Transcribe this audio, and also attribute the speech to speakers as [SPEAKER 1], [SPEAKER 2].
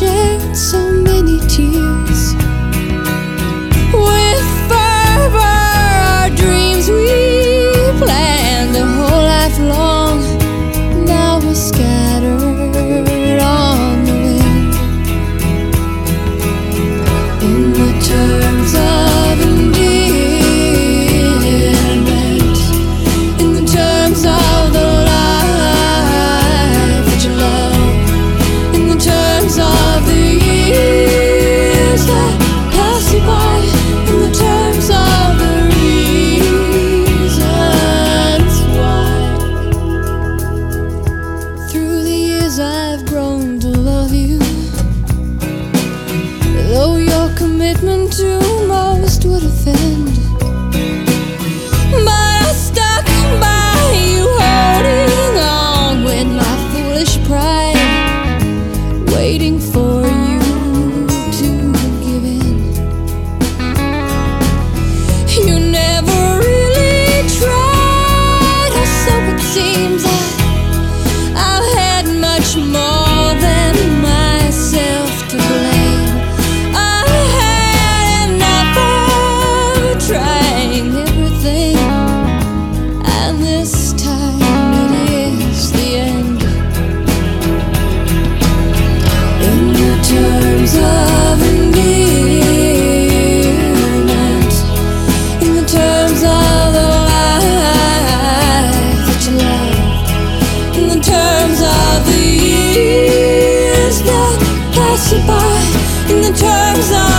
[SPEAKER 1] shed so many tears. With fervor, our dreams we planned a whole life long, now we're scattered on the wind. In the terms of endearment, in the terms of the life that you love, in the terms of the years that pass you by, in the terms of the reasons why. Through the years I've grown to love you, though your commitment to most would offend. But I stuck by you, holding on with my foolish pride, waiting for you to give in. You never really tried, or so it seems. I've had much more than myself to blame. I had enough of trying everything, and this time it is the end. In the terms of endearment, in the terms of the life that you love, in the terms of the years that pass you by, in the terms of